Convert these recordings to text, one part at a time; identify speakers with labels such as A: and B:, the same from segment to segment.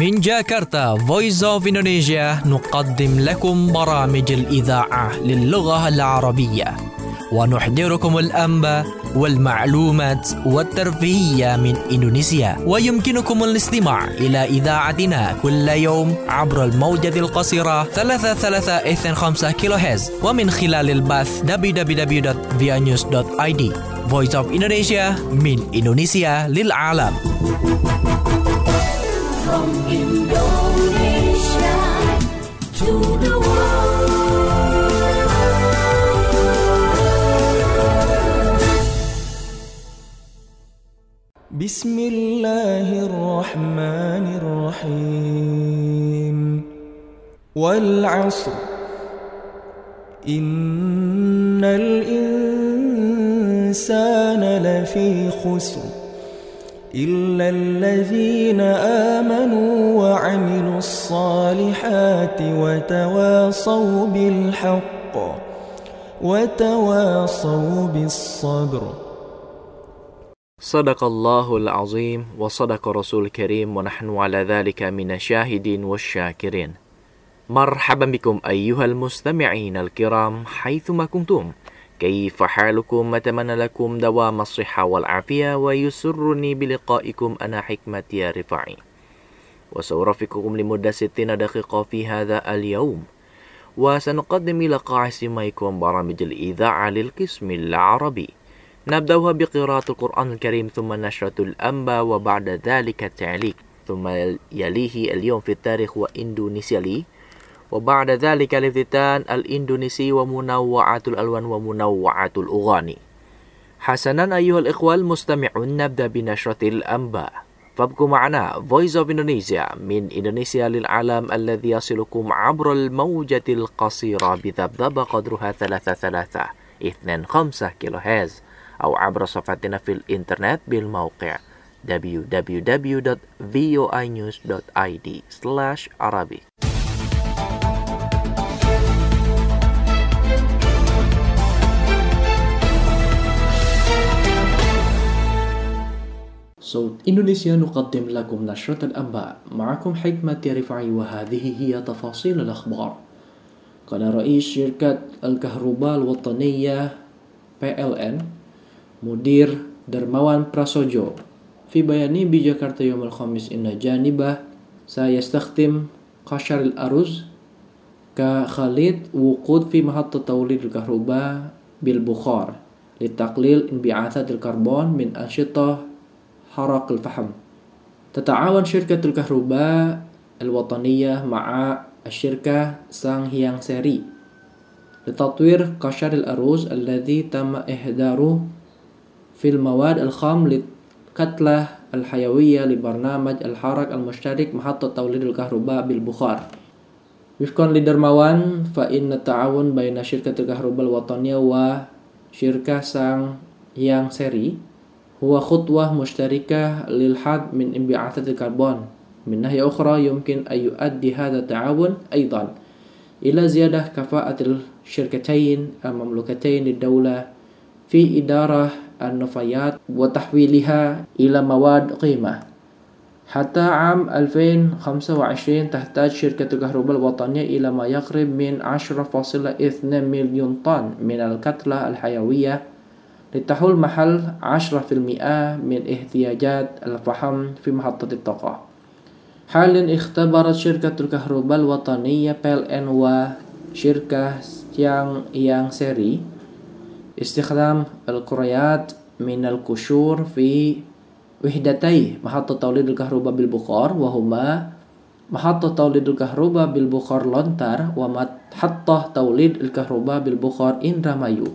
A: من جاكرتا Voice of Indonesia نقدم لكم برامج الإذاعة للغة العربية ونحضركم الأنباء والمعلومات والترفيهية من إندونيسيا. ويمكنكم الاستماع إلى إذاعتنا كل يوم عبر الموجة القصيرة 3325 كيلوهرتز ومن خلال البث www.vianews.id. Voice of Indonesia من إندونيسيا للعالم.
B: From Indonesia to the world.
C: بسم الله الرحمن الرحيم والعصر إن الإنسان لفي خسر إلا الذين آمنوا وعملوا الصالحات وتواصوا بالحق وتواصوا بالصبر.
D: صدق الله العظيم وصدق رسول الكريم ونحن على ذلك من الشاهدين والشاكرين. مرحبا بكم أيها المستمعين الكرام حيثما كنتم. كيف حالكم؟ أتمنى لكم دوام الصحة والعافية ويسرني بلقائكم أنا حكمة يا رفاعي وسأرافقكم لمدة 60 دقيقة في هذا اليوم وسنقدم إلى قاع سماعكم برامج الإذاعة للقسم العربي. نبدأها بقراءة القرآن الكريم ثم نشرة الأنباء وبعد ذلك التعليق ثم يليه اليوم في التاريخ وإندونيسيا لي وبعد ذلك الافتتان الإندونيسي ومنوعات الألوان ومنوعات الأغاني. حسنا أيها الإخوة المستمعون نبدأ بنشرة الأنباء فابقوا معنا Voice of Indonesia من إندونيسيا للعالم الذي يصلكم عبر الموجة القصيرة بذبذبة قدرها 3325 كيلوهرتز أو عبر صفحتنا في الإنترنت بالموقع www.voinews.id/Arabic.
E: صوت إندونيسيا نقدم لكم نشرة الأنباء. معكم حكمة رفاعي وهذه هي تفاصيل الأخبار. قال رئيس شركة الكهرباء الوطنية PLN مدير درموان براsojo في بيانه بجاكرتا يوم الخميس إن جانبه سيستخدم قشر الأرز كخليط وقود في محطة توليد الكهرباء بالبخار لتقليل انبعاثات الكربون من أنشطة حرق الفحم. تتعاون شركة الكهرباء الوطنية مع الشركة سانغهيانغ سيري لتطوير قشر الأرز الذي تم إهداره في المواد الخام للكتلة الحيوية لبرنامج الحرق المشترك محطة توليد الكهرباء بالبخار. وفقا لدرموان فإن التعاون بين شركة الكهرباء الوطنية وشركة سانغهيانغ سيري هو خطوة مشتركة للحد من انبعاثات الكربون. من ناحية أخرى يمكن أن يؤدي هذا التعاون أيضا إلى زيادة كفاءة الشركتين المملوكتين للدولة في إدارة النفايات وتحويلها إلى مواد قيمة. حتى عام 2025 تحتاج شركة الكهرباء الوطنية إلى ما يقرب من 10.2 مليون طن من الكتلة الحيوية لتحل محل 10% من احتياجات الفحم في محطة الطاقة. حاليا اختبرت شركة الكهرباء الوطنية PLN وشركة سانغهيانغ سيري استخدام الكريات من القشور في وحدتي محطة توليد الكهرباء بالبخار وهما محطة توليد الكهرباء بالبخار لونتار ومحطة توليد الكهرباء بالبخار إندرامايو.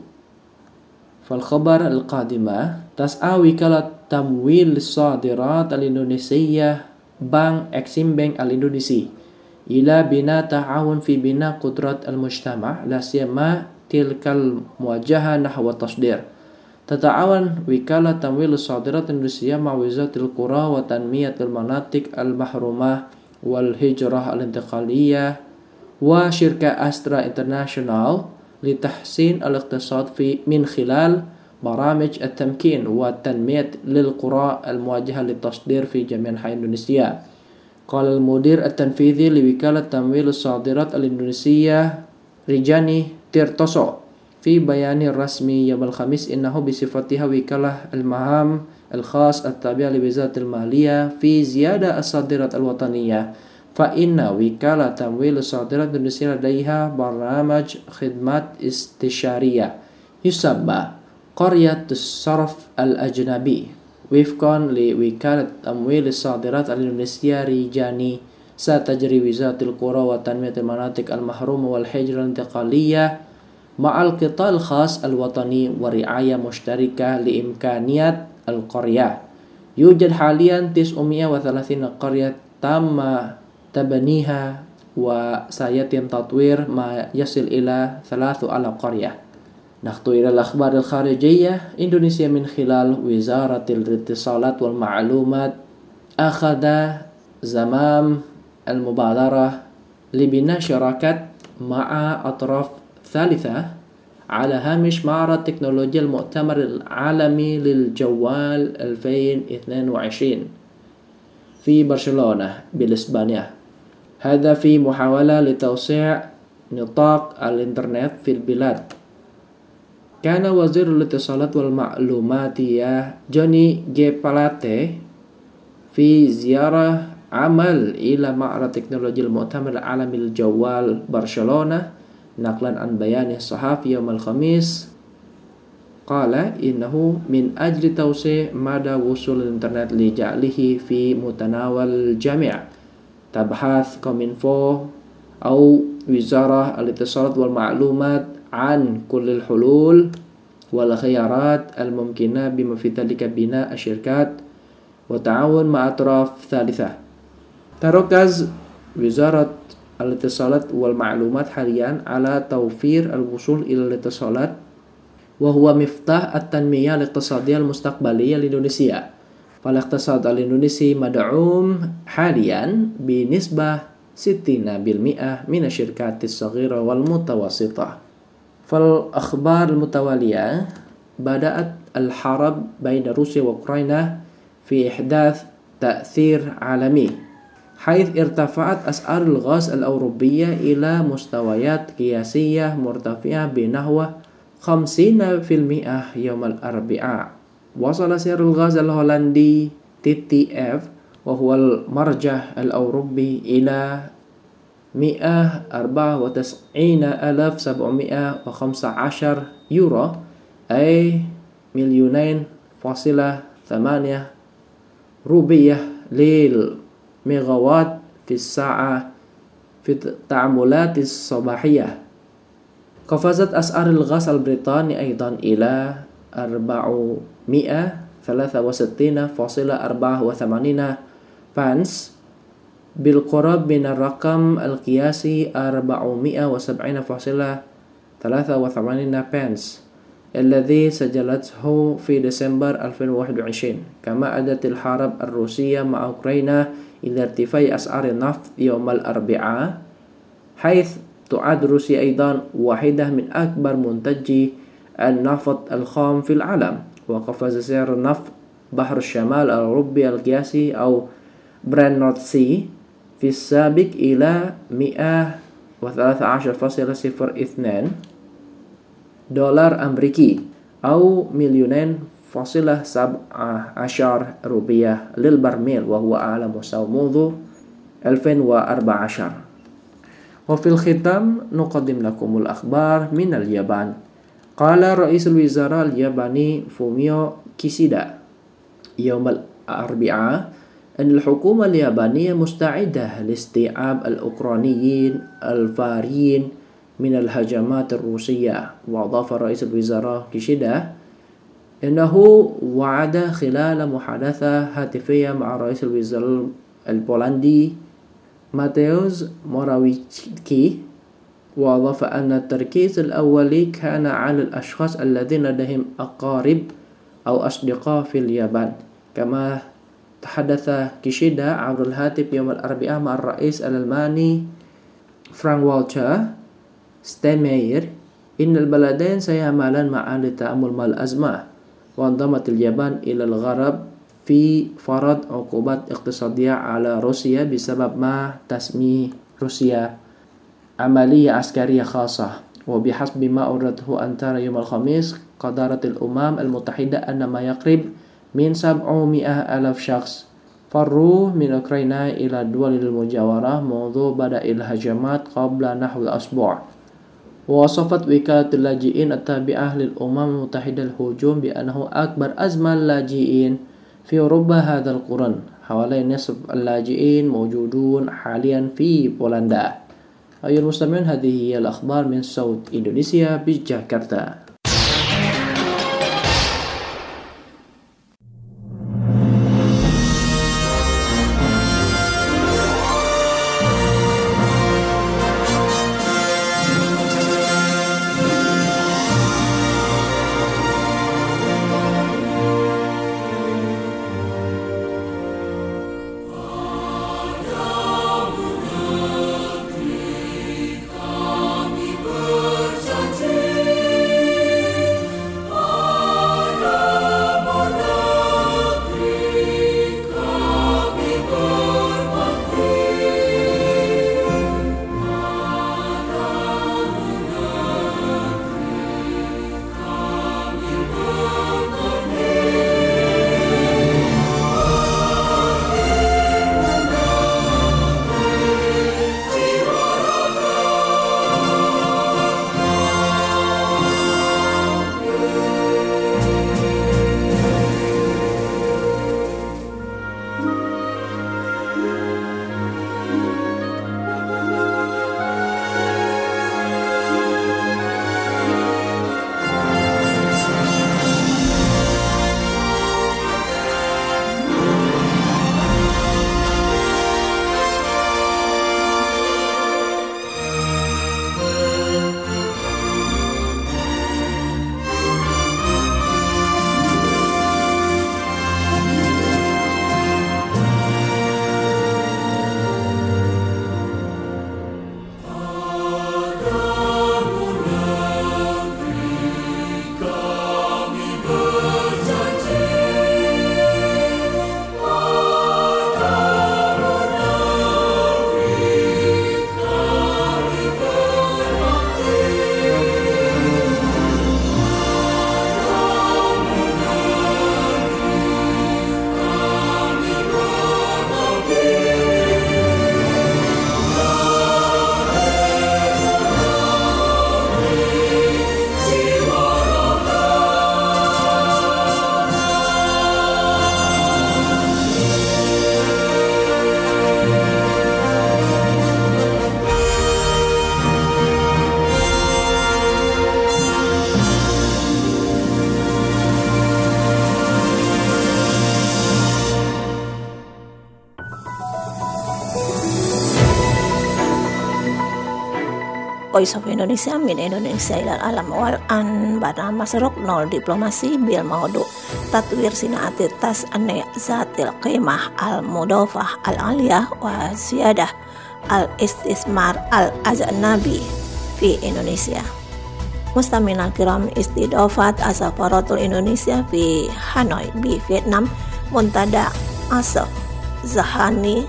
E: فالخبر القادمة تسعى وكالة تمويل الصادرات الإندونيسية بنك إكسيم بنك الإندونيسي إلى بناء تعاون في بناء قدرات المجتمع لا سيما تلك الموجهة نحو التصدير. تتعاون وكالة تمويل الصادرات الإندونيسية مع وزارة القرى وتنمية المناطق المحرومة والهجرة الانتقالية وشركة أسترا انترناشونال لتحسين الاقتصاد من خلال برامج التمكين والتنمية للقرى المواجهة للتصدير في جميع أنحاء إندونيسيا. قال المدير التنفيذي لوكالة تمويل الصادرات الإندونيسية ريجاني تيرتوسو في بيان رسمي يوم الخميس إنه بصفتها وكالة المهام الخاص التابعة لوزارة المالية في زيادة الصادرات الوطنية، فإن وكالة تمويل الصادرات الإندونيسية لديها برنامج خدمات استشارية يسمى قرية الصرف الأجنبي وفقا لوكالة تمويل الصادرات الإندونيسية ريجاني. ستجري وزارة القرى وتنمية المناطق المحرومة والهجرة الانتقالية مع القطاع الخاص الوطني ورعاية مشتركة لإمكانيات القرية. يوجد حاليا 930 قرية تم تبنيها وسيتم تطوير ما يصل إلى 3,000 قرية. نخطو إلى الأخبار الخارجية. إندونيسيا من خلال وزارة الاتصالات والمعلومات أخذ زمام المبادرة لبناء شراكات مع أطراف ثالثة على هامش معرض تكنولوجيا المؤتمر العالمي للجوال 2022 في برشلونة بإسبانيا. هذا في محاولة لتوسيع نطاق الإنترنت في البلاد. كان وزير الاتصالات والمعلومات جوني جي بالاتي في زيارة عمل إلى معرض تكنولوجيا المؤتمر العالمي للجوال برشلونة. نقلا عن بيان الصحفي يوم الخميس قال إنه من أجل توسيع مدى وصول الإنترنت لجعله في متناول الجميع، تبحث كومينفو أو وزارة الاتصالات والمعلومات عن كل الحلول والخيارات الممكنة بما في ذلك بناء الشركات وتعاون مع أطراف ثالثة. تركز وزارة الاتصالات والمعلومات حاليا على توفير الوصول إلى الاتصالات، وهو مفتاح التنمية الاقتصادية المستقبلية لإندونيسيا. فالاقتصاد الإندونيسي مدعوم حاليا بنسبة 60% من الشركات الصغيرة والمتوسطة. فالأخبار المتوالية. بدأت الحرب بين روسيا وأوكرانيا في إحداث تأثير عالمي، حيث ارتفعت أسعار الغاز الأوروبية إلى مستويات قياسية مرتفعة بنحو 50% يوم الأربعاء. وصل سعر الغاز الهولندي TTF وهو المرجع الأوروبي إلى 194,715 يورو، أي 2,8 روبية للميغاوات في الساعة في التعاملات الصباحية. قفزت أسعار الغاز البريطاني أيضا إلى 463.84 بنس، بالقرب من الرقم القياسي 470.83 بنس الذي سجلته في ديسمبر 2021. كما أدت الحرب الروسية مع أوكرانيا إلى ارتفاع أسعار النفط يوم الأربعاء، حيث تعد روسيا أيضا واحدة من أكبر منتجي النفط الخام في العالم. وقفز سعر النفط بحر الشمال الأوروبي القياسي أو برنت نورث سي في السابق إلى 113.02 دولار أمريكي أو 2,17 روبية للبرميل، وهو أعلى مستوى منذ 2014. وفي الختام نقدم لكم الأخبار من اليابان. قال رئيس الوزراء الياباني فوميو كيشيدا يوم الأربعاء أن الحكومة اليابانية مستعدة لاستيعاب الأوكرانيين الفارين من الهجمات الروسية. وأضاف رئيس الوزراء كيشيدا أنه وعد خلال محادثة هاتفية مع رئيس الوزراء البولندي ماتeusz موراويتسكي. وأضاف أن التركيز الأولي كان على الأشخاص الذين لديهم أقارب أو أصدقاء في اليابان. كما تحدث كيشيدا عبر الهاتف يوم الأربعاء مع الرئيس الألماني فرانك والتر ستاينماير إن البلدين سيعملان معا للتعامل مع الأزمة. وانضمت اليابان إلى الغرب في فرض عقوبات اقتصادية على روسيا بسبب ما تسميه روسيا عملية عسكرية خاصة. وبحسب ما أوردته أنكارا يوم الخميس، قدرت الأمم المتحدة أن ما يقرب من 700,000 شخص فروا من أوكرانيا إلى الدول المجاورة منذ بدء الهجمات قبل نحو أسبوع. ووصفت وكالة اللاجئين التابعة للأمم المتحدة الهجوم بأنه أكبر أزمة اللاجئين في أوروبا هذا القرن. حوالي نصف اللاجئين موجودون حاليا في بولندا. أيها المستمعون، هذه هي الأخبار من صوت إندونيسيا بجاكرتا.
F: Voice of Indonesia min Indonesia ilal alam wal an barnama serok nol diplomasi bil maudu tatwir sinaati tas ane zatil qimah al mudafah al aliyah wa ziyadah al istismar al ajnabi fi Indonesia. Mustami'in al-kiram, istidafat asafaratul Indonesia fi Hanoi bi Vietnam muntada Asaf Zahani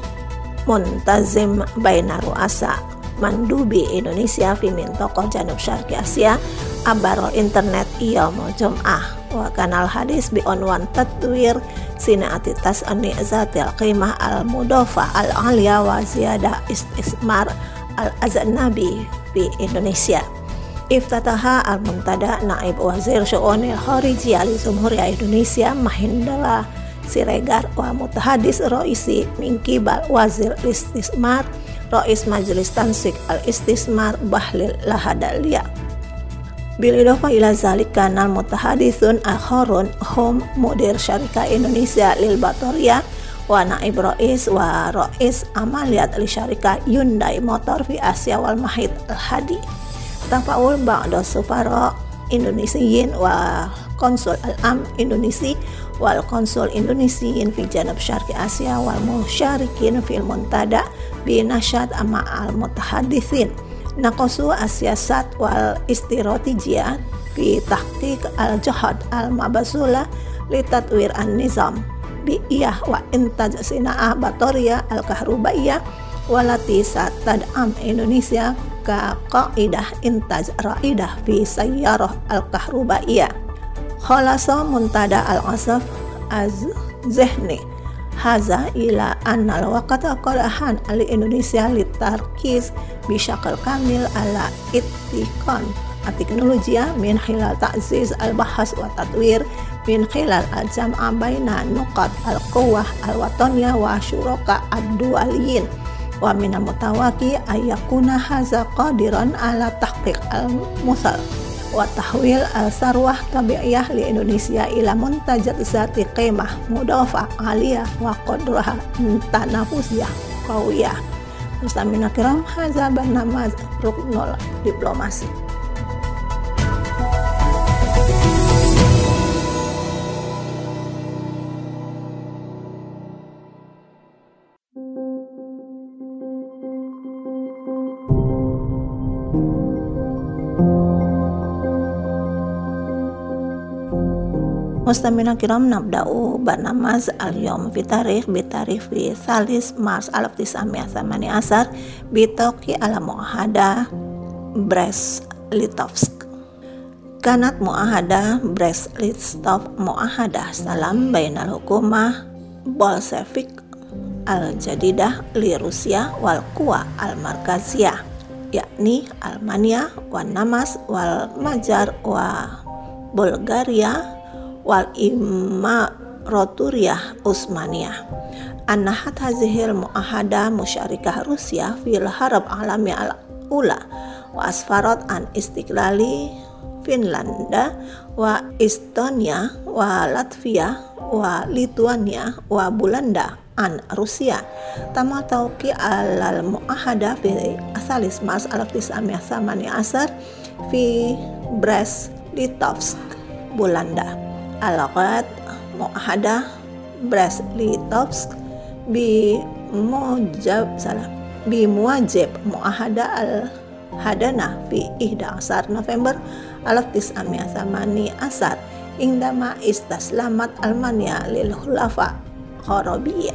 F: muntazim baina ru'asa mandubi Indonesia fi mintaqah Janub Syarqi Asia abarol internet yaumul jum'ah wa kanal hadis bi unwan tatwir sinaati tas'ani zatil qimah al mudafah al aliyah wa ziyadah istismar al ajnabi fi Indonesia. Iftataha al-muntada naib wazir syu'unil kharijiyah li Jumhuriyah Indonesia Mahindala Siregar wa mutahadis roisi min qibal wazir istismar Rais Majelis Tansik al-Istismar Bahlil Lahadalia. Bil idofa ila zalik kanal mutahadithun akharun hum mudir syarika Indonesia lil Batoria wa naib rais wa rais amaliyat li syarika Hyundai Motor fi Asia wal Mahid al-Hadi. Tafaul ba'da sufara Indonesiyin wa konsul al-am Indonesia wal konsul Indonesiyin fi Janub Syarqi Asia wal musyarikin fil muntada bi nasyad ama al-mutahadithin naqasu asyasat wal istiratijiyah fi tahqiq al-jihad al-mabasula li tatwir an-nizam biyah wa intaj sina'ah batoriyah al-kahrubaiyah walati satad'am Indonesia ka qaidah intaj ra'idah fi sayyarah al-kahrubaiyah. Khalasa muntada al-asaf az-zihni haza ila annal waqata qalahan ali Indonesia litarkis bisyakal kamil ala ittiqan teknologiya min khilal ta'ziz al-bahas wa tatwir min khilal al-jam'a baina nuqat al-quwah al-wataniyah wa syuraka ad-dualiyin wa min al-mutawaqi ayyakuna haza qadiran ala tahqiq al-musal wa tahwil al-sarwah tabi'iyah li Indonesia ila muntajat zati qimah mudafah aliyah wa qadraha tanafusiyah qawiyah. Mustamina kiram, haza bernama Ruknul Diplomasi. Mustamina kiram, nabda'u barnamaz al-yawm fi tarikh fi Salis Mars 1918 bitauqi ala muahada Brest-Litovsk. Kanat muahada Brest-Litovsk muahada salam bainal hukumah Bolshevik al-jadidah li Rusia wal quwa al-markaziyah yakni Almania wa Namas wal Majar wa Bulgaria wal Imaraturiyah Utsmaniyah. Annahat hazihil muahada musyarikah Rusia fil harab alami al-ula wa asfarat an istiqlali Finlanda wa Estonia wa Latvia wa Lituania wa Bulanda an Rusia. Tama tauqi alal muahada fi Salis Mars 1918 fi Brest-Litovsk Bulanda. Alaqat muahada Brest-Litovsk bi muwajib muahada al-hadana fi 11 November 1918 indama istaslamat Almania lil khulafa Kharabiyyin.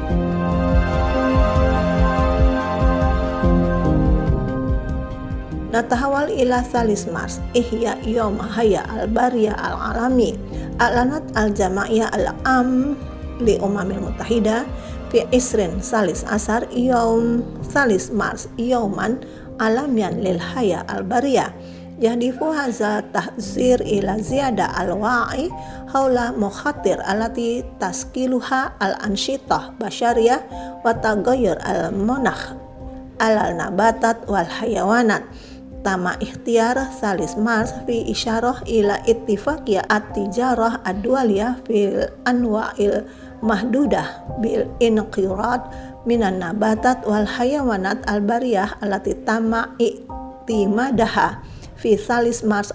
F: Natahawal ila Salis Mars ihya yawm haya al-bariyah al-alami alanat al-jama'iyah al-am li umamil mutahida fi isrin Salis asar yawm Salis Mars yawman alamian lil haya al-bariyah yahdifu haza tahzir ila ziyada al-wa'i haula mukhatir alati taskiluha al-anshitah basyariyah wa tagayyur al-munakh al-nabatat wal hayawanat. Tama ikhtiar Salis Mars fi isyarah ila ittifaqiyah at-tijarah ad-dualiyah fil anwa'il mahdudah bil inqirat minan nabatat wal hayawanat al-bariyah allati tama i'timadaha fi Salis Mars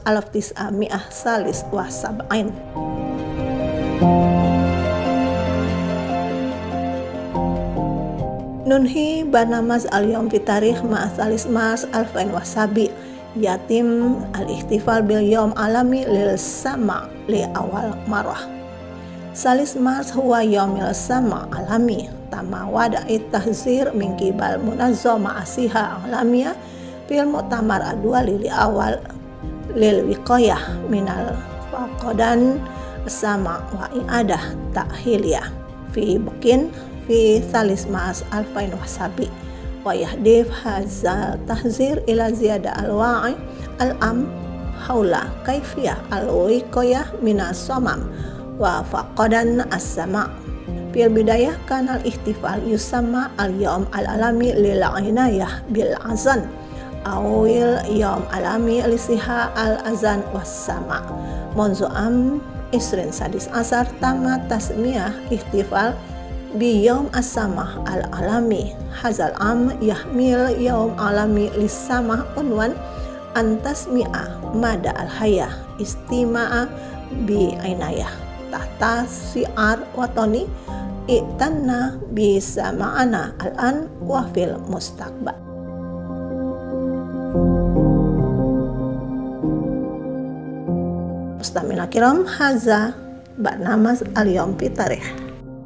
F: 1970. Nunhi barnamaz al-yawm fi tarikh ma Salis Mars 2007 yatim al-ihtifal bil yawm alami lil sama li awal marah. Salis Mars huwa yawmil sama alami tama wada'i tahzir min qibal munazzama asiha alamiyah fil mu'tamar adwali li awal lil wiqayah minal faqadan sama wa i'adah ta'hiliyah fi Bukin fi Salis Mars 2007 wa yahdif hazal tahzir ila ziyada al-wa'i al-am haula kaifiyah al-wiqayah minas somam wa faqadan as-sama. Fil bidayah kanal ihtifal yusamma al-yawm al-alami lil inayah bil azan awil yawm alami lisiha al-azan was-sama. Munzu am isrin sadis asar tama tasmiyah ihtifal bi yawm as-samah al-alami hazal am yahmil yawm alami lis-samah unwan antasmi'a mada al-hayah istima'a bi ainayah tahta si'ar watoni i'tanna bisa ma'ana al-an wa fil mustaqbal. Mustamina kiram, haza barnamaz al-yawm fi tarikh.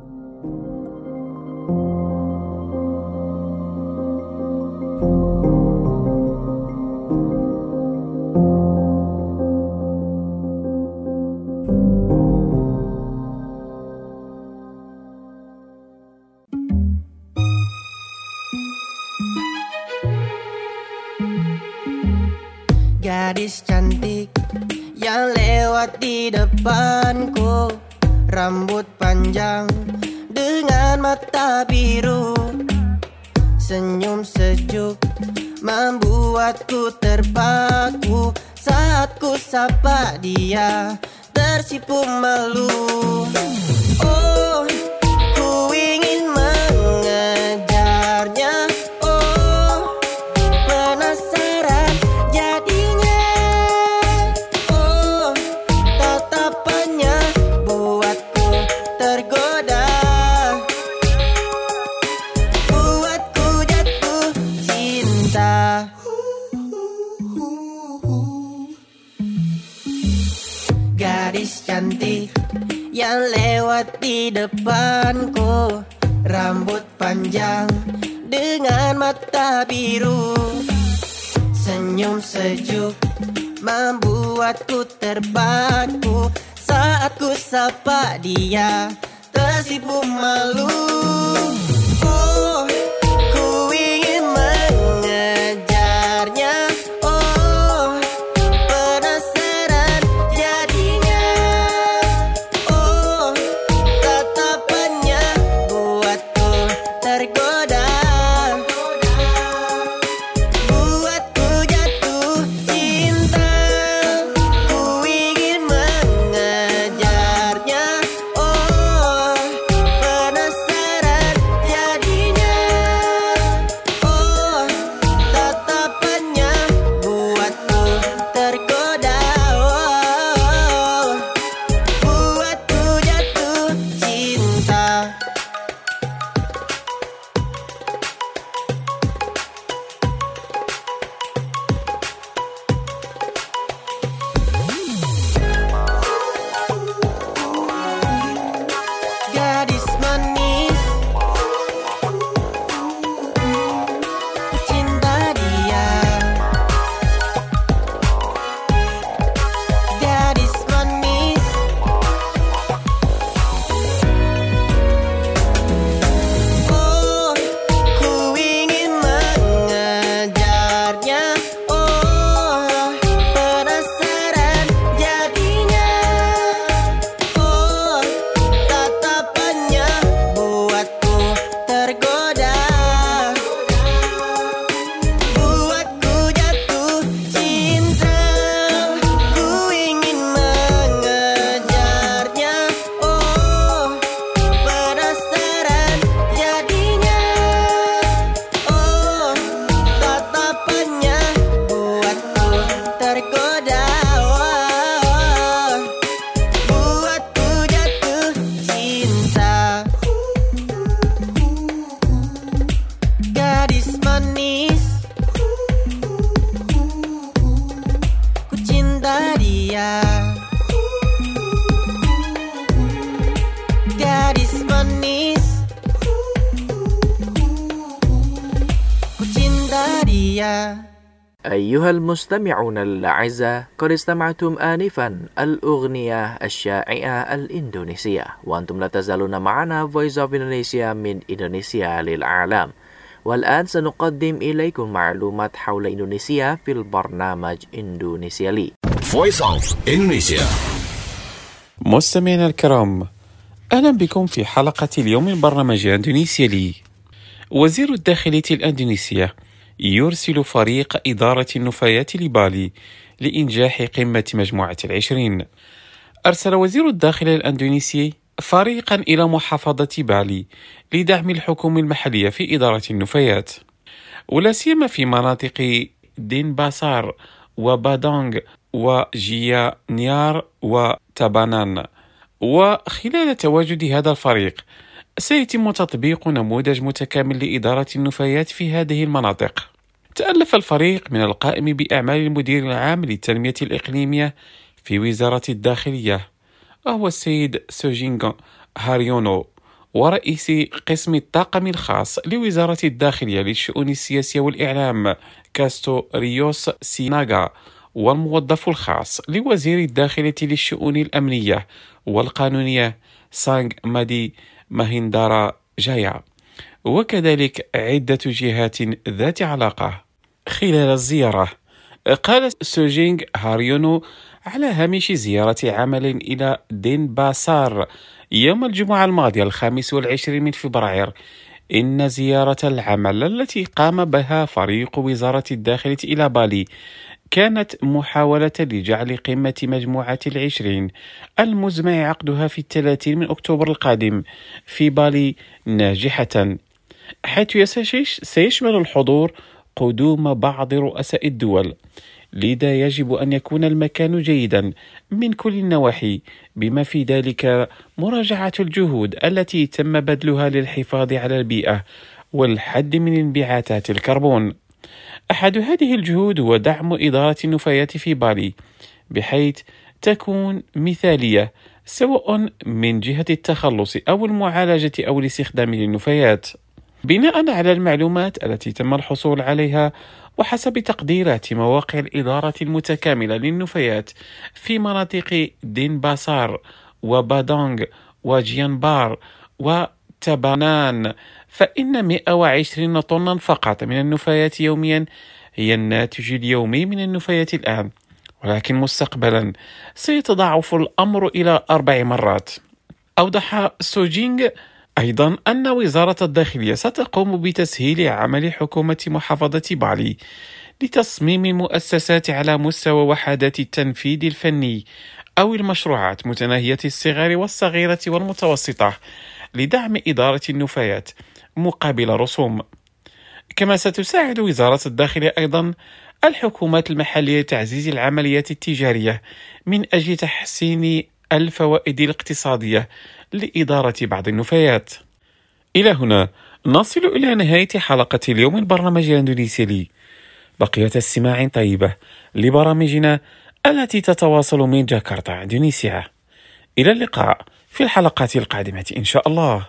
G: Gadis cantik yang lewat di depanku, rambut panjang dengan mata biru, senyum sejuk membuatku terpaku. Saat ku sapa dia, tersipu malu. Oh, ku ingin mengejarnya. Oh, penasaran jadinya. Oh, tatapannya buatku tergoda, buatku jatuh cinta. Gadis cantik yang lewat di depanku, rambut panjang dengan mata biru, senyum sejuk membuatku terpaku. Saat ku sapa dia, tersipu malu. Oh, ku ingin mengejarnya. Oh, penasaran jadinya. Oh, tatapannya buatku tergoda, buatku jatuh cinta. Ku ingin mengejarnya. Oh, penasaran jadinya. Oh, tatapannya buatku tergoda. Oh, buatku jatuh cinta. Gadis manis, ku cinta dia. Gadis manis, oh, ku ingin mengejarnya. Oh, penasaran jadinya. Oh, tatapannya buatku tergoda, buatku jatuh cinta. Ku ingin mengejarnya. Oh, penasaran jadinya. Oh, tatapannya buatku tergoda. Oh, buatku jatuh cinta. Gadis manis, ku cinta dia. Gadis manis, ku cinta dia.
D: أيها المستمعون الأعزاء، قد استمعتم آنفا الأغنية الشائعة الإندونيسية، وأنتم لا تزالون معنا Voice of Indonesia من إندونيسيا للعالم. والآن سنقدم إليكم معلومات حول إندونيسيا في البرنامج إندونيسيا لي.
H: Voice of Indonesia.
I: مستمعينا الكرام، أهلا بكم في حلقة اليوم من برنامج إندونيسيا لي. وزير الداخلية الأندونيسية يرسل فريق إدارة النفايات لبالي لإنجاح قمة مجموعة 20. أرسل وزير الداخلية الأندونيسي فريقا إلى محافظة بالي لدعم الحكومة المحلية في إدارة النفايات، ولا سيما في مناطق دينباسار وبادونغ وجيا نيار وتابانان. وخلال تواجد هذا الفريق سيتم تطبيق نموذج متكامل لإدارة النفايات في هذه المناطق. تألف الفريق من القائم بأعمال المدير العام للتنمية الإقليمية في وزارة الداخلية وهو السيد سوجينغ هاريونو، ورئيس قسم الطاقم الخاص لوزارة الداخلية للشؤون السياسية والإعلام كاستو ريوس سيناغا، والموظف الخاص لوزير الداخلية للشؤون الأمنية والقانونية سانغ مادي ماهيندارا جايا، وكذلك عدة جهات ذات علاقة. خلال الزيارة قال سوجينغ هاريونو على هامش زيارة عمل إلى دنباسار يوم الجمعة الماضية 25 من فبراير إن زيارة العمل التي قام بها فريق وزارة الداخلية إلى بالي كانت محاولة لجعل قمة مجموعة 20 المزمع عقدها في 30 من أكتوبر القادم في بالي ناجحة، حيث سيشمل الحضور قدوم بعض رؤساء الدول. لذا يجب أن يكون المكان جيدا من كل النواحي، بما في ذلك مراجعة الجهود التي تم بذلها للحفاظ على البيئة والحد من انبعاثات الكربون. أحد هذه الجهود هو دعم إدارة النفايات في بالي بحيث تكون مثالية سواء من جهة التخلص أو المعالجة أو الاستخدام للنفايات. بناء على المعلومات التي تم الحصول عليها وحسب تقديرات مواقع الإدارة المتكاملة للنفايات في مناطق دنباسار وبادونغ وجيانبار وتبانان، فإن 120 طنا فقط من النفايات يوميا هي الناتج اليومي من النفايات الآن، ولكن مستقبلا سيتضاعف الأمر إلى 4 مرات. أوضح سوجينغ أيضا أن وزارة الداخلية ستقوم بتسهيل عمل حكومة محافظة بالي لتصميم المؤسسات على مستوى وحدات التنفيذ الفني أو المشروعات متناهية الصغر والصغيرة والمتوسطة لدعم إدارة النفايات مقابل رسوم. كما ستساعد وزارة الداخلية أيضا الحكومات المحلية لتعزيز العمليات التجارية من أجل تحسين الفوائد الاقتصادية لإدارة بعض النفايات. إلى هنا نصل إلى نهاية حلقة اليوم البرنامج الإندونيسي لي. بقية استماع طيبة لبرامجنا التي تتواصل من جاكرتا إندونيسيا. إلى اللقاء في الحلقات القادمة إن شاء الله.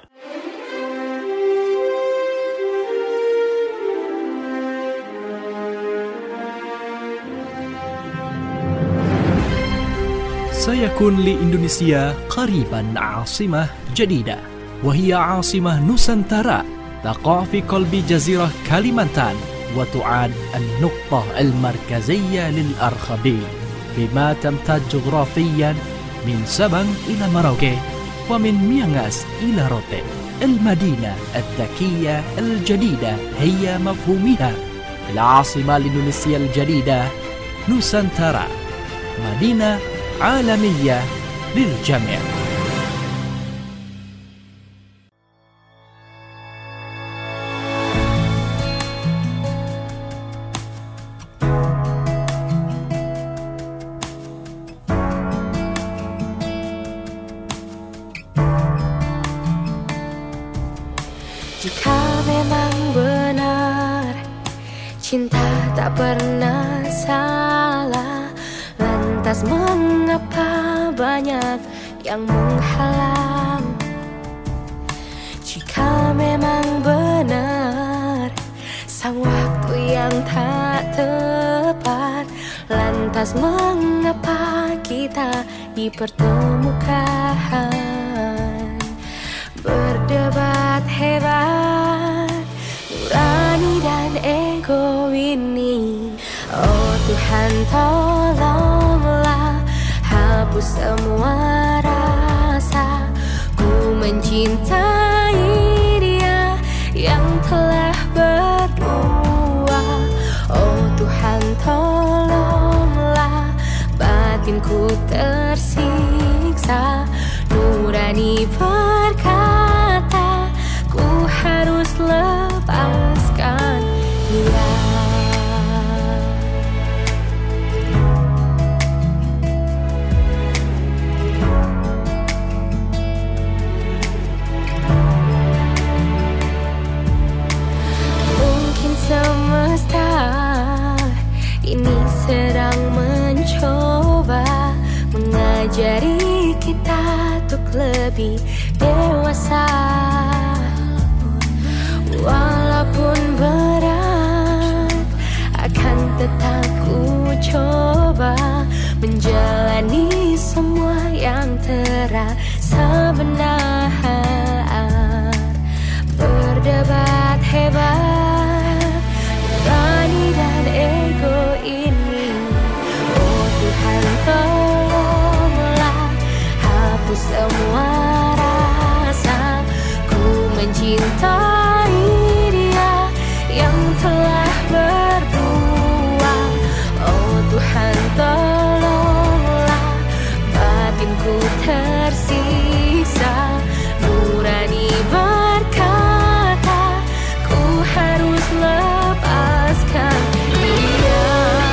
A: سيكون لإندونيسيا قريبا عاصمة جديدة، وهي عاصمة نوسانتارا تقع في قلب جزيرة كاليمانتان، وتعد النقطة المركزية للأرخبيل فيما تمتد جغرافيا من سبنج إلى مراوكي ومن ميانغاس إلى روتي. المدينة الذكية الجديدة هي مفهومها. العاصمة الإندونيسية الجديدة نوسانتارا، مدينة عالمية للجميع.
B: Jika memang benar cinta tak pernah salah, lantas mengapa banyak yang menghalang? Jika memang benar sang waktu yang tak tepat, lantas mengapa kita dipertemukan? Berdebat hebat, nurani dan ego ini. Oh Tuhan, tolonglah hapus semua rasa ku mencintai dia yang telah berdua. Oh Tuhan, tolonglah batinku tersiksa. Nurani berkata ku harus lepaskan dia. Mungkin semesta ini sedang mencoba mengajari kita untuk lebih dewasa. Walaupun berat, akan tetap ku coba menjalani semua yang terasa benar. Berdebat hebat, nurani dan ego ini. ku tersiksa. Nurani berkata, ku harus lepaskan dia.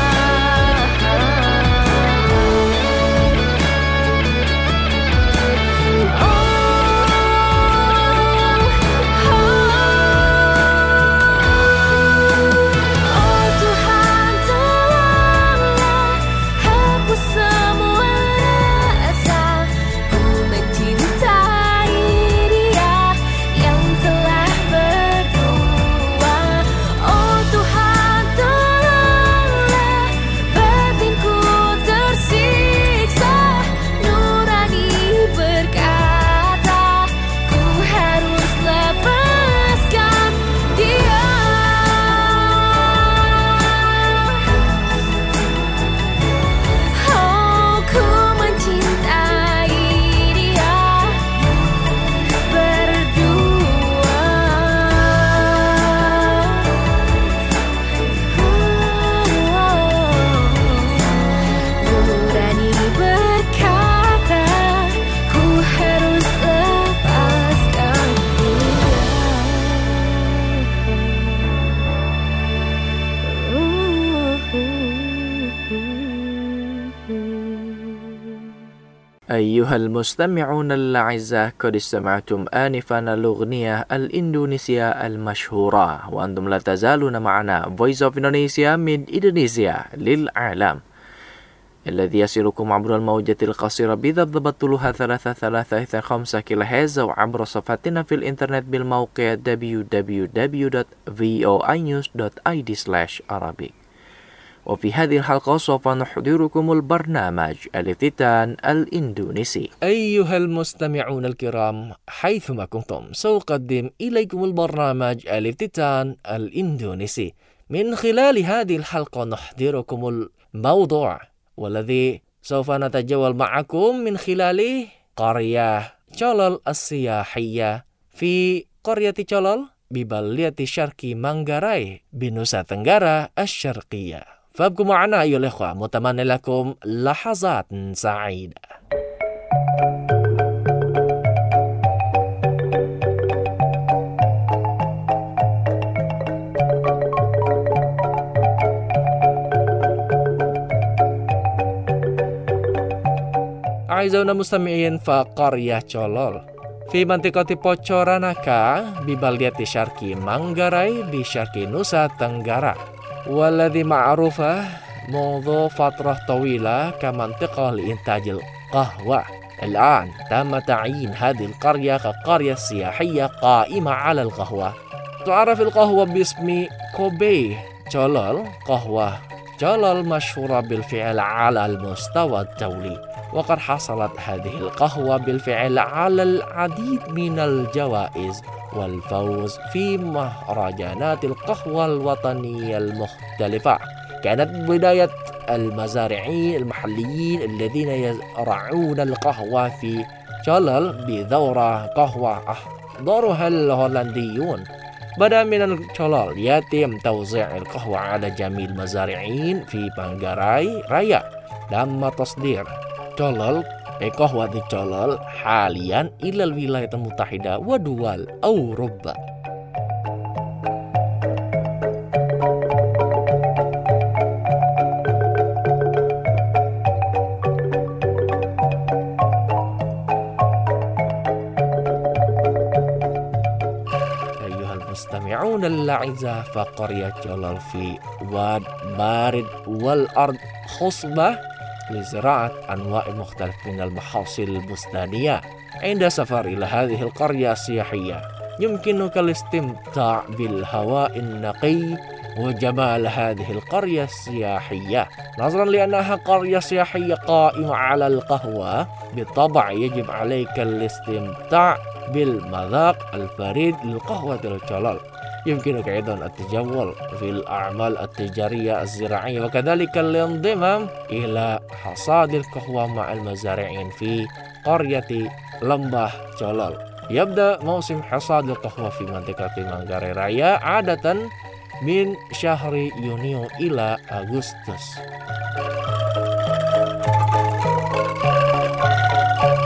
D: أيها المستمعون الأعزاء قد استمعتم آنفا الأغنية الإندونيسية المشهورة وأنتم لا تزالون معنا Voice of Indonesia من إندونيسيا للعالم الذي يصلكم عبر الموجة القصيرة بضبط طولها 335 كيلوهرتز وعبر صفحتنا في الإنترنت بالموقع www.voinews.id/Arabic. وفي هذه الحلقة سوف نحضركم البرنامج الافتتان الإندونيسي. أيها المستمعون الكرام حيثما كنتم سأقدم إليكم البرنامج الافتتان الإندونيسي. من خلال هذه الحلقة نحضركم الموضوع والذي سوف نتجول معكم من خلاله قرية جولول السياحية في قرية جولول ببلدة شرقي مانغاراي بنوسا تنغارا الشرقية. فابقوا معنا أيها الأخوة، متمنى لكم لحظات سعيدة. أعزائنا المستمعين، فقرية جولول في منطقة بوتشوراناكا ببلدة شرقي مانغاراي بشرق نوسا تنغارا، والذي معروفة منذ فترة طويلة كمنطقة لإنتاج القهوة. الآن تم تعيين هذه القرية كقرية سياحية قائمة على القهوة. تعرف القهوة باسم كوبي جولول. قهوة جولول مشهورة بالفعل على المستوى الدولي، وقد حصلت هذه القهوة بالفعل على العديد من الجوائز والفوز في مهرجانات القهوة الوطنية المختلفة. كانت بداية المزارعين المحليين الذين يزرعون القهوة في جولول بدورة قهوة أحضرها الهولنديون. بدأ من الجولول يتم توزيع القهوة على جميع المزارعين في مانغاراي رايا. تم تصدير جولول قهوة جولول حاليا إلى الولايات المتحدة ودول أوروبا. أيها المستمعون الأعزاء، فقرية جولول في واد بارد والأرض خصبة لزراعة أنواع مختلفة من المحاصيل البستانية. عند سفر إلى هذه القرية السياحية يمكنك الاستمتاع بالهواء النقي وجمال هذه القرية السياحية. نظرا لأنها قرية سياحية قائمة على القهوة، بالطبع يجب عليك الاستمتاع بالمذاق الفريد للقهوة الجولول. يمكنك أيضا التجول في الأعمال التجارية الزراعية، وكذلك الانضمام إلى حصاد القهوة مع المزارعين في قرية لمبah جولول. يبدأ موسم حصاد القهوة في منطقة مانغاراي رايا عادة من شهر يونيو إلى أغسطس.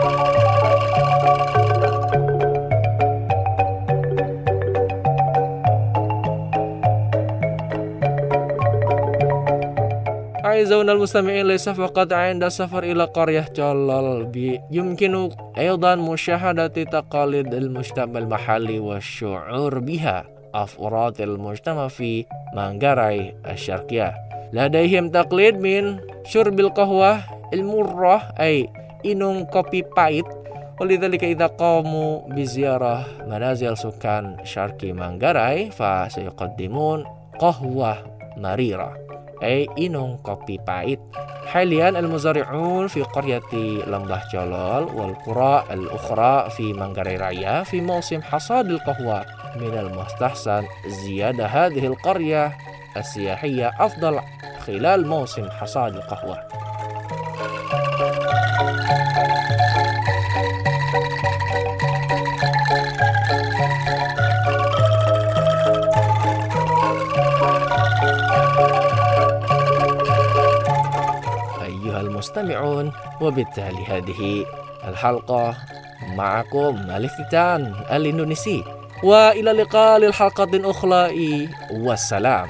E: أعزائنا المستمعين ليس فقط عند السفر إلى قرية جلال يمكن أيضا مشاهدة تقاليد المجتمع المحلي والشعور بها أفراد المجتمع في مانغاراي الشرقية. لديهم تقليد من شرب القهوة المرة أي إنون kopi pahit. ولذلك إذا قاموا بزيارة منازل سكان شرق مانغاراي فسيقدمون قهوة مريرة أي إنون kopi pahit. حاليا المزارعون في قرية لمبah جلال والقرى الأخرى في مانغاراي رايا في موسم حصاد القهوة. من المستحسن زيادة هذه القرية السياحية أفضل خلال موسم حصاد القهوة. أيها المستمعون، وبالتالي هذه الحلقة معكم الافتتان الإندونيسي، وإلى اللقاء للحلقة أخرى والسلام.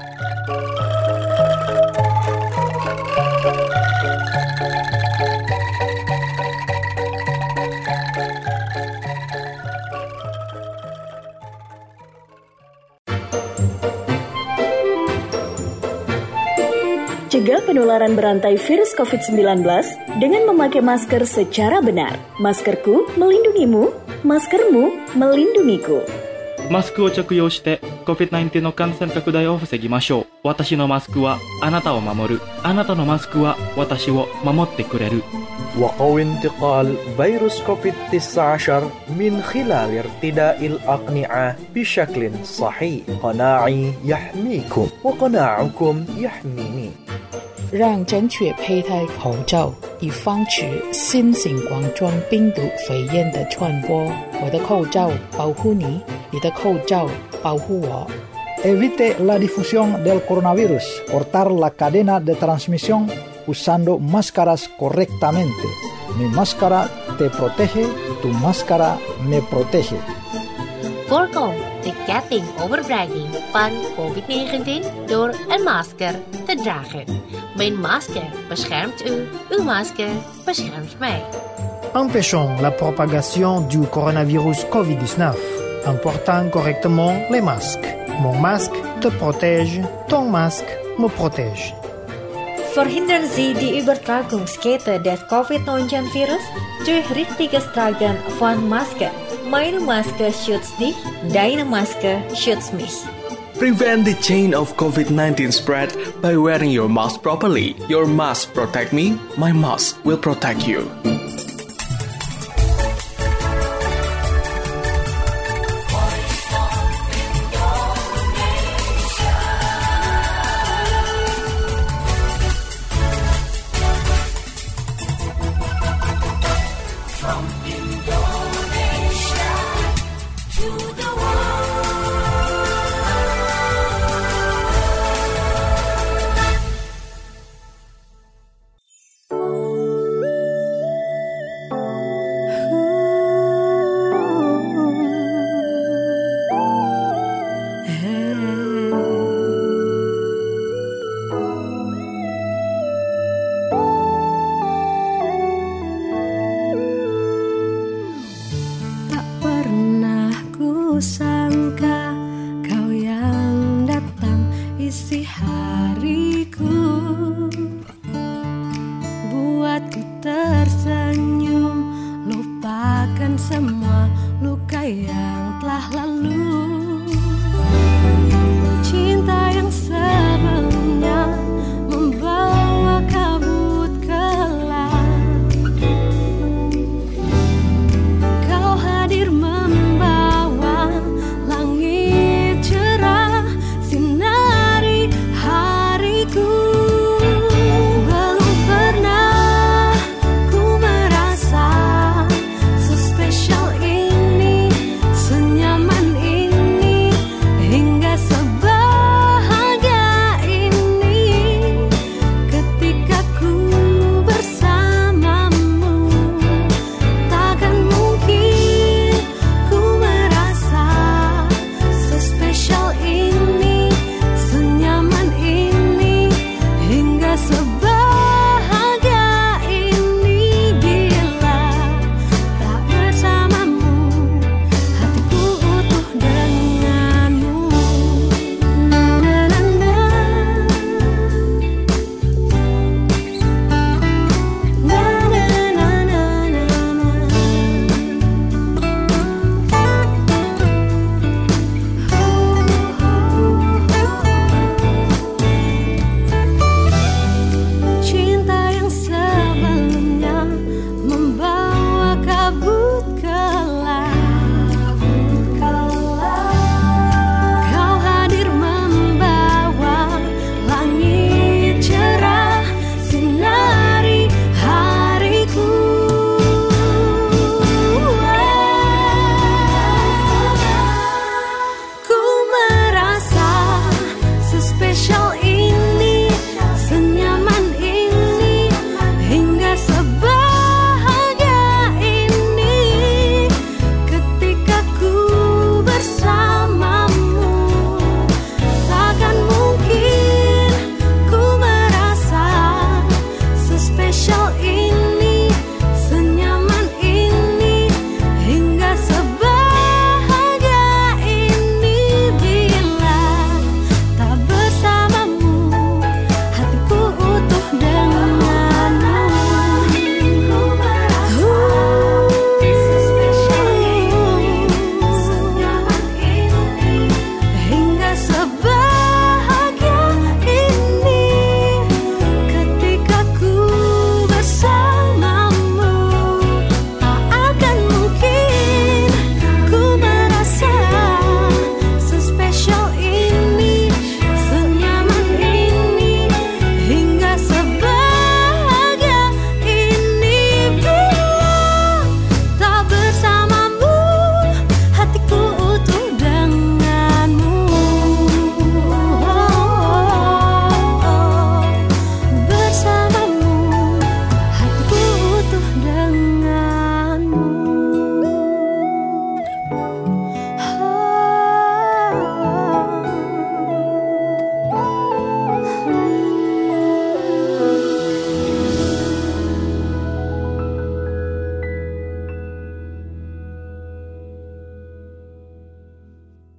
J: Cegah penularan berantai virus COVID-19 dengan memakai masker secara benar. Maskerku melindungimu, maskermu melindungiku.
K: マスクを着用して COVID-19 の感染拡大を防ぎましょう。私のマスクはあなたを守る。あなたのマスクは私を守ってくれる。
L: وقوي انتقال فيروس كوفيد-19 من خلال ارتداء الأقنعة بشكل صحيح. قناعي يحميكم وقناعكم يحميني.
M: 让正确佩戴口罩，以防止新型冠状病毒肺炎的传播。我的口罩保护你，你的口罩保护我。
N: Evite la difusión del coronavirus. Cortar la cadena de transmisión usando máscaras correctamente. Mi máscara te protege, tu máscara me protege.
O: Voorkom de ketting overbrenging van COVID-19 door een masker te dragen. Mijn masker beschermt u, uw masker beschermt mij.
P: Empêchons la propagation du coronavirus COVID-19 en portant correctement les masques. Mon masque te protège, ton masque me protège.
Q: Verhindern Sie die Übertragungskette des COVID-19-Virus durch richtiges Tragen von Maske. Meine Maske schützt dich, deine Maske schützt mich.
R: Prevent the chain of COVID-19 spread by wearing your mask properly. Your mask protect me, my mask will protect you.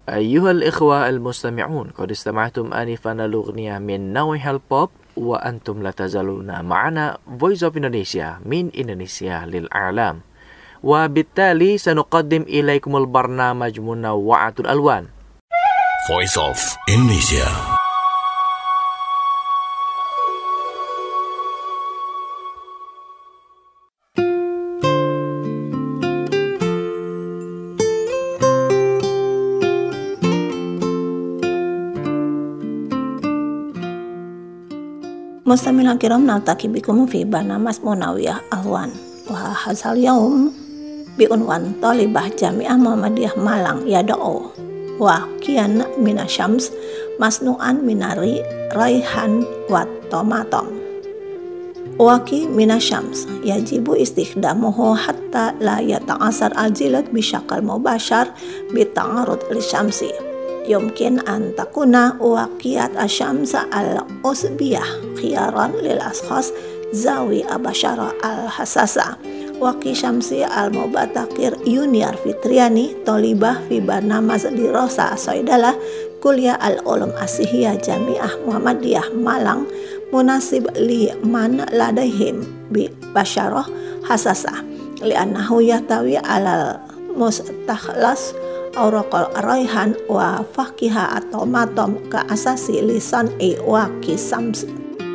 D: أيها الإخوة المستمعون، قد استمعتم آنفا لأغنية من نوع البوب وأنتم لا تزالون معنا Voice of Indonesia من إندونيسيا للإعلام. وبالتالي سنقدم إليكم البرنامج منوعة الألوان
H: Voice of Indonesia.
F: مستمعينا الكرام، نلتقي بكم في برنامج منوعة الألوان، وهذا اليوم بعنوان طالبة جامعة محمدية مالang يدعو wakian minasyams masnu'an minari raihan wa tomatom. Waki minasyams yajibu istikhdamuhu hatta la yata'asar al-jilad bisyakal mubashar bita'arud li-syamsi. Yumkin an takuna waqiyat asyamsa al-usbiyah khiyaran lil ashkhas zawi abashara al-hasasa. Waqi syamsi al-mubatakir Yuniar Fitriani tolibah fi barnamaz dirasa Soidalah Kuliah al-Ulum Asihiyah Jami'ah Muhammadiyah Malang munasib li man ladaihim bi basyarah hasasa li'annahu yahtawi alal mustakhlas Auraqal raihan wa fakiha atau matom ka asasi lisan waqi samsi.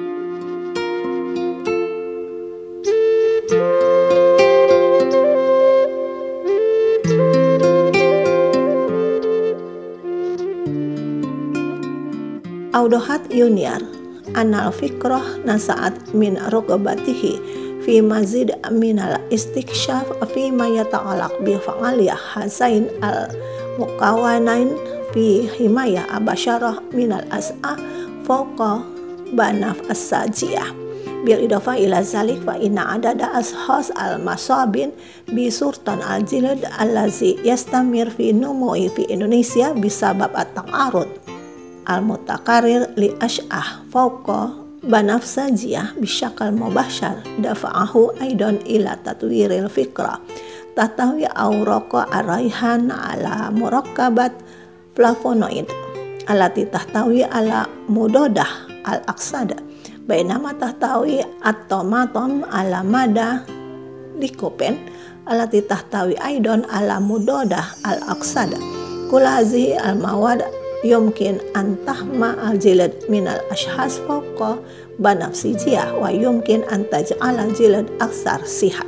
F: Audohat Yuniar anal fikrah nasaat min rugabatihi fi mazid minal istiksyaf fi ma yata'alaq bi fa'aliyah hazain al mukawanain fi himayah abasyarah minal as'a fawqa banaf as-sajiyah bil idafa ila zalik fa inna adada ashas al masabin bi surtan al jilad allazi yastamir fi numui fi Indonesia bisabab at-ta'arud al-mutakarir li ash'ah fawqa banaf sajiyah bisyakal mubashar dafa'ahu aidan ila tatwiril fikra tatawi awraqa araihan ala murakkabat flavonoid alati tahtawi ala mudodah al-aksada bainama tahtawi at-tomatom ala mada likopen alati tahtawi aidan ala mudodah al-aksada kulazi al-mawad yumkin antahma al-jilad minal ashhas fawqa banafsijiyah wa yumkin antaj'al al-jilad aksar siha.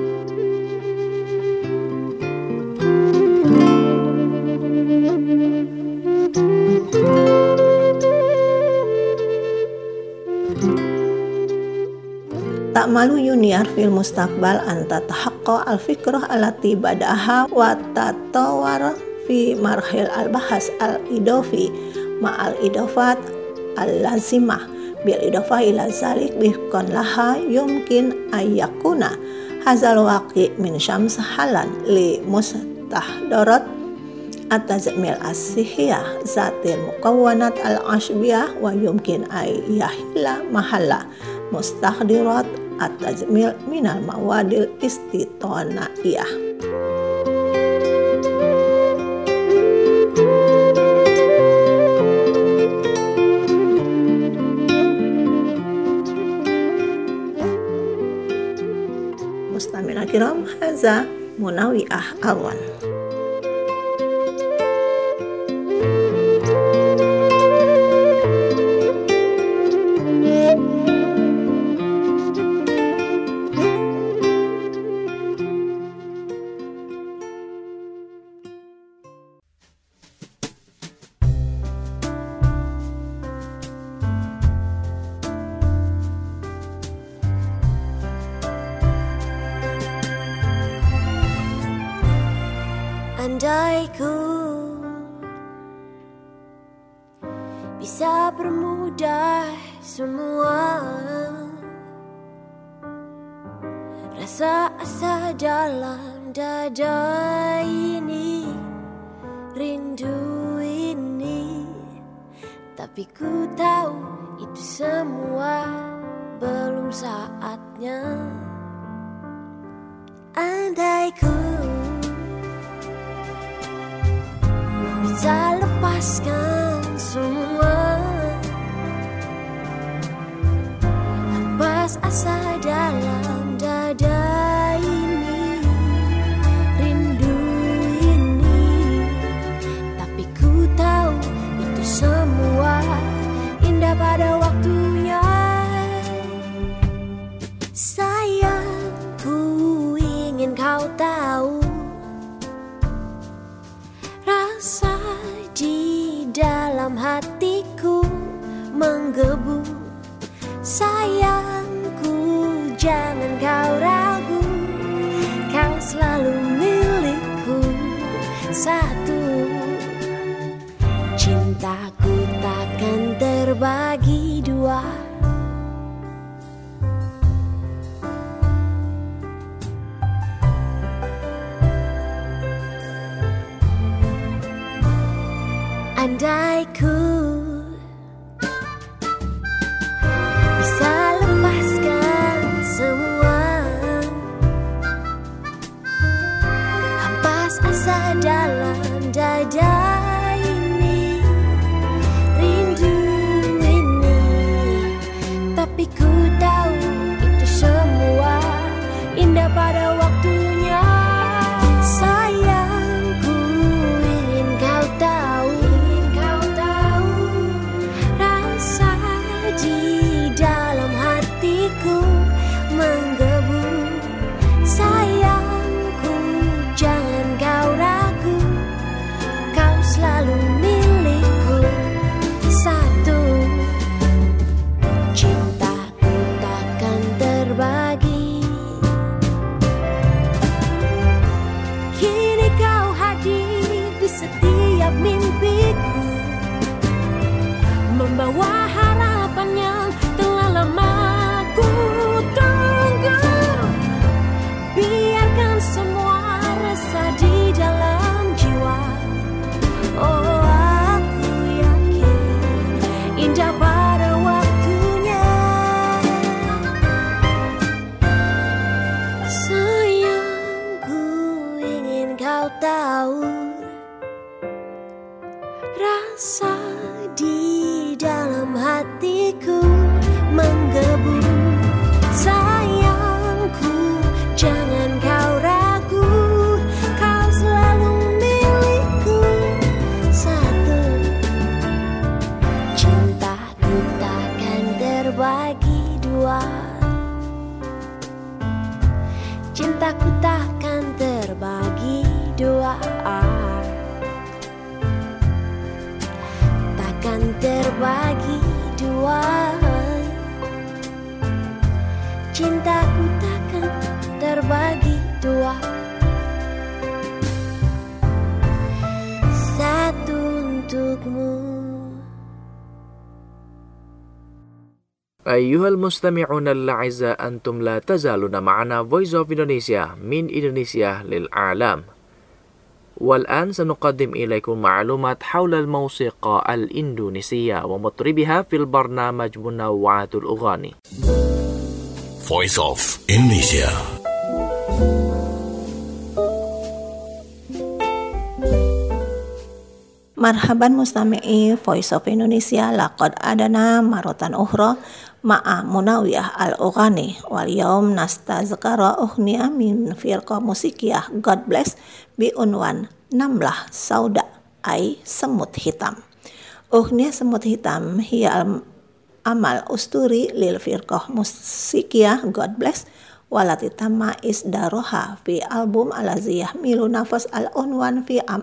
F: Tak malu Yuniar fil mustaqbal anta tahaqqa al-fikrah alati badaha wa tatawar fi marhil al-bahas al-idofi ma'al idofat al-lazimah bil idofa ila zalik bihkon laha yumkin ayyakuna hazal waqi min syams halan li mustahdarat at-tazmil as-sihiyah zatil mukawwanat al-ashbiyah wa yumkin ayyahila mahalla mustahdirat at-tazmil minal mawadil istitona'iyah. Mustami'ina kiram, haza munawi'ah awan.
B: Andai ku bisa permudah semua rasa asa dalam dada ini, rindu ini, tapi ku tahu itu semua belum saatnya. Andai ku bisa lepaskan semua, hempas asa dalam dada ini, rindu ini. Tapi ku tahu itu semua indah pada waktunya. Sayang, ku ingin kau tahu rasa di dalam hatiku menggebu. Sayangku, jangan kau ragu, kau selalu milikku. Satu, cintaku takkan terbagi dua. Andai ku bisa lepaskan semua, hempas asa dalam dada ini, rindu ini. Tapi ku tahu itu semua indah pada waktunya. Sayangku, ingin kau tahu rasa di dalam hatiku menggebu. Sayangku, jangan kau ragu, kau selalu milikku. Satu, cintaku takkan terbagi. Kini kau hadir di setiap mimpiku, membawa harapan yang telah lama ku tunggu. Biarkan semua rasa di dalam jiwa. Oh, aku yakin indah pada waktunya. Sayangku, ingin kau tahu rasa di dalam hatiku menggebu. Sayangku, jangan kau ragu, kau selalu milikku. Satu, cintaku takkan terbagi dua. Cintaku takkan terbagi dua. Takkan terbagi dua. Cintaku takkan terbagi dua. Satu untukmu.
D: Ayyuhal mustami'una al-a'izza, antum la tazaluna ma'ana Voice of Indonesia min Indonesia lil'alam. والآن سنقدم إليكم معلومات حول الموسيقى الإندونيسية ومطربها في البرنامج منوعات الأغاني.
H: Voice of Indonesia.
F: Marhaban mustami'i Voice of Indonesia, laqad adana marotan ukhra ma'a Munawiyah al-Ughani wal yaum nastazkara ughniya min firqa musikiyah God Bless bi unwan Namlah Sauda ay semut hitam. Ughniya semut hitam hiya amal usturi lil firqah musikiyah God Bless walati tamma isdaroha fi album alaziyah milu nafas al-unwan fi am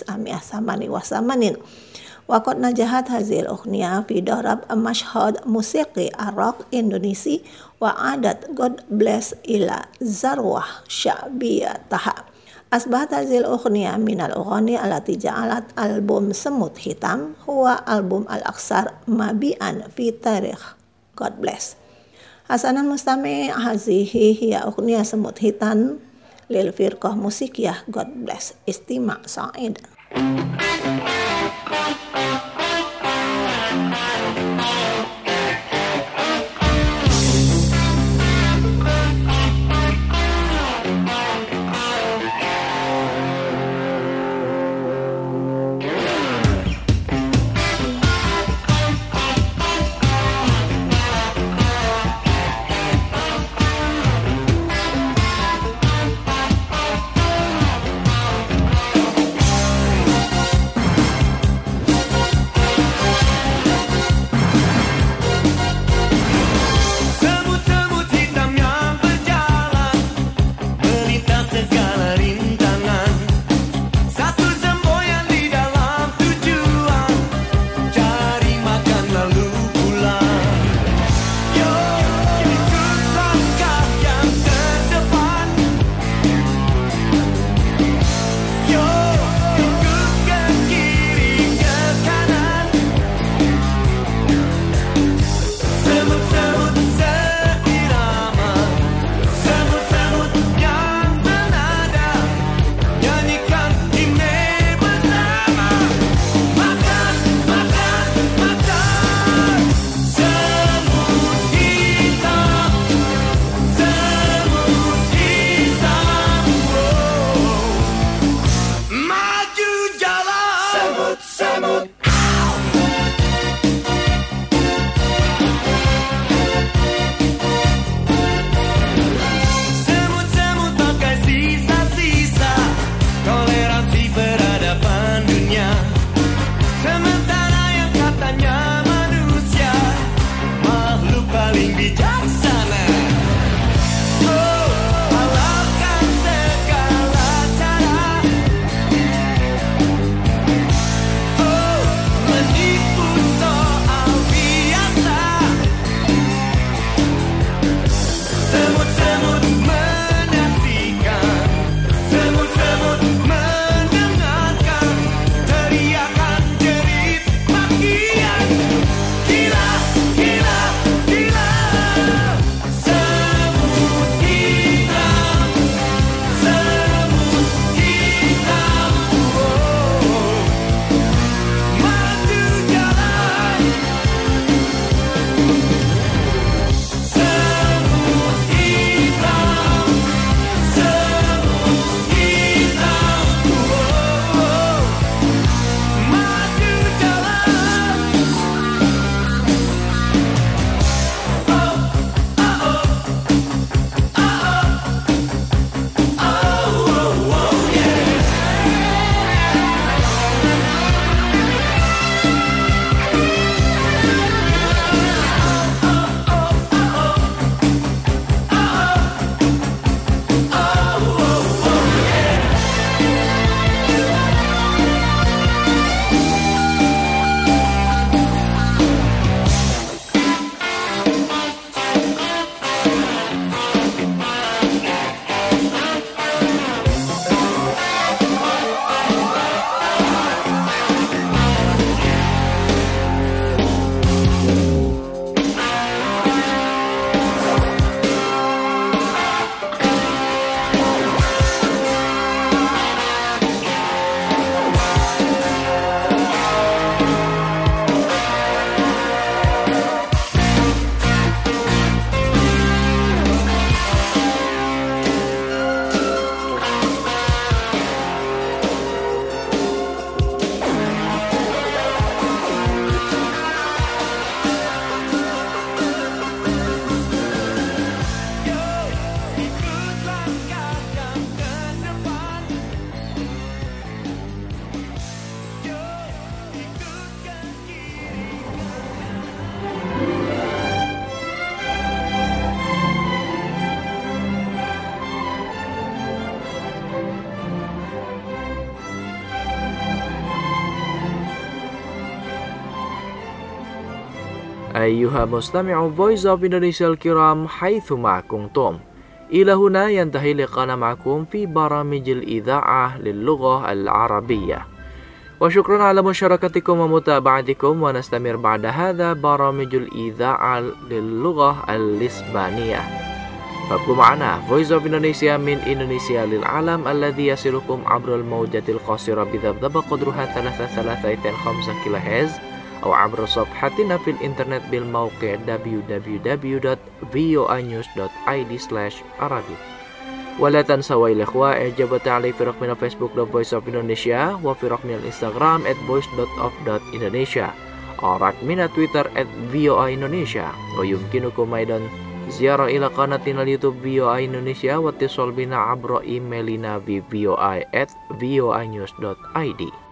F: 1988. Waqad najahat hazil ughniya fi darab mashhad musiqi Arab Indonesia wa adat God Bless ila zarwah sya'biyataha. Asbahat hazil ughniya minal ughani alati ja'alat album semut hitam huwa album al-aksar mabi'an fi tarikh God Bless. Hasanan mustami hazihi hiya ughniya semut hitam lil firqah musikiyah God Bless. Istima' sa'id.
D: أيها مستمع Voice of Indonesia الكرام حيثما كنتم، إلى هنا ينتهي لقاءنا معكم في برامج الإذاعة للغة العربية، وشكرا على مشاركتكم ومتابعتكم، ونستمر بعد هذا برامج الإذاعة للغة الإسبانية. فابقوا معنا Voice of Indonesia من إندونيسيا للعالم الذي يصلكم عبر الموجة القصيرة بذبذب قدرها 3.5 كيلوهرتز أو عبر صفحتنا في الإنترنت بالموقع www.voanews.id/arabic. ولا تنسوا يا الإخوة إعجاب وتعليق في رقمنا فيسبوك Voice of Indonesia، وفي رقمنا الإنستغرام @voice.of.indonesia، ورقمنا تويتر @VOA Indonesia. ويمكنكم أيضا زيارة إلى قناتنا اليوتيوب VOA Indonesia واتصال بنا عبر إيميلنا voa@voanews.id.